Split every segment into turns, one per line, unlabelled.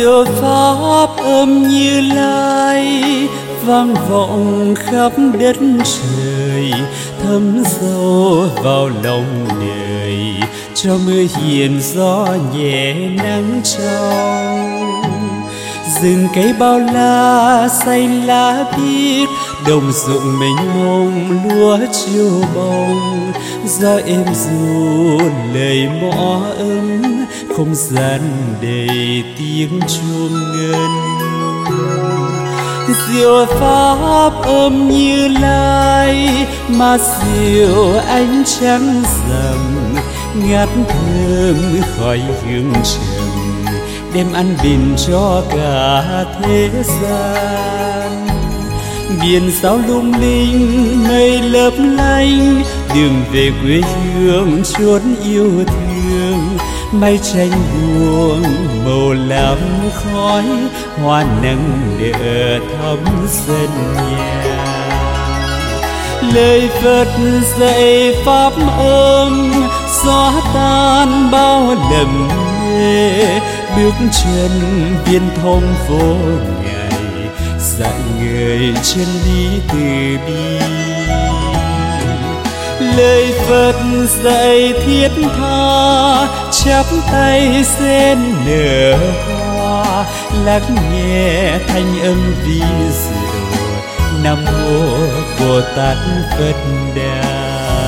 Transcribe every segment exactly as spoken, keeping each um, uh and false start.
diệu pháp âm Như Lai vang vọng khắp đất trời, thấm sâu vào lòng đời, cho mưa hiền gió nhẹ nắng trong. Rừng cây bao la xanh lá biếc, đồng ruộng mênh mông lúa chiều bông. Gió êm ru lời mõ ấm, không gian đầy tiếng chuông ngân. Diệu pháp âm Như Lai mà diệu ánh trắng rằm, ngát thơm khói hương trầm, đem an bình cho cả thế gian. Biển sao lung linh mây lấp lánh, đường về quê hương chốn yêu thương. Mây tranh buông màu làm khói, hoa nắng để thắm sân nhà. Lời Phật dạy pháp âm, xóa tan bao lầm mê, bước chân viên thông phố ngày, dạy người chân lý từ bi. Lời Phật dạy thiết tha, chắp tay sen nở hoa, lắng nghe thanh âm vi diệu. Nam mô Bồ Tát Phật Đà.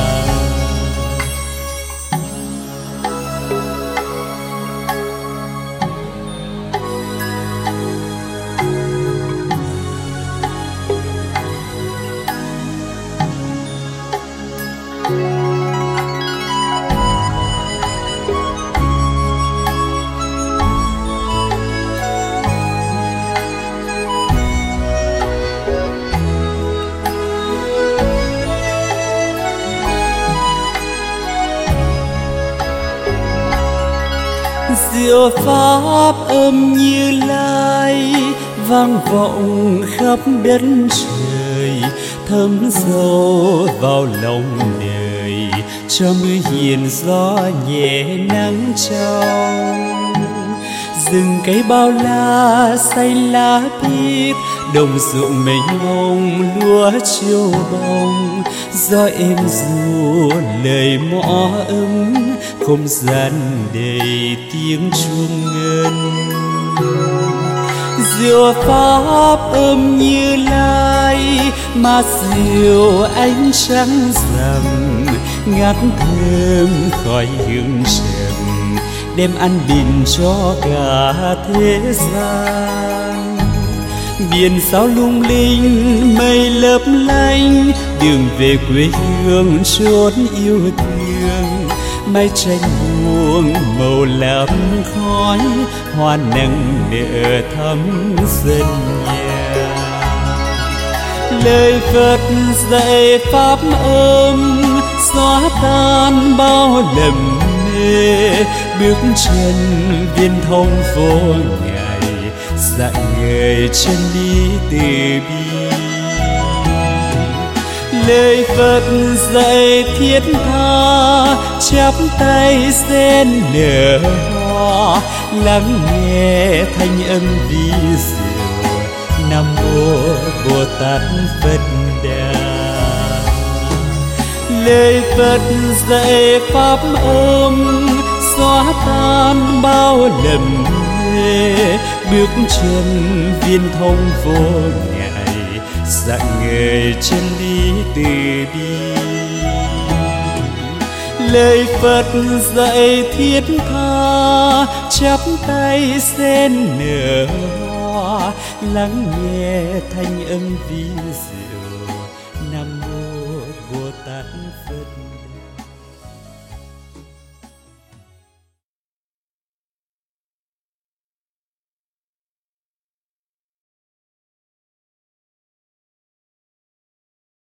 Diệu pháp âm Như Lai vang vọng khắp đất trời, thấm sâu vào lòng đời, cho mưa hiền gió nhẹ nắng trong. Rừng cây bao la xanh lá biếc, đồng ruộng mênh mông lúa chiều bông. Gió êm ru lời mõ ấm, không gian đầy tiếng chuông ngân. Diệu pháp âm Như Lai mà diệu ánh trắng rằm, ngát thơm khói hương trầm, đem an bình cho cả thế gian. Biển sao lung linh mây lấp lánh, đường về quê hương chốn yêu thương. Mái tranh buông màu làm khói, hoa nắng nở thắm sân nhà. Lời Phật dạy pháp âm, xóa tan bao lầm mê, bước chân viên thông phố ngày, dạy người chân lý từ bi. Lời Phật dạy thiết tha, chắp tay sen nở hoa, lắng nghe thanh âm vi diệu. Nam mô Bồ Tát Phật Đà. Lời Phật dạy pháp âm, xóa tan bao lầm mê, bước chân viên thông phố ngày, dạy người chân lý từ bi. Lời Phật dạy thiết tha, chắp tay sen nở hoa, lắng nghe thanh âm vi diệu. Nam mô Bồ Tát Phật.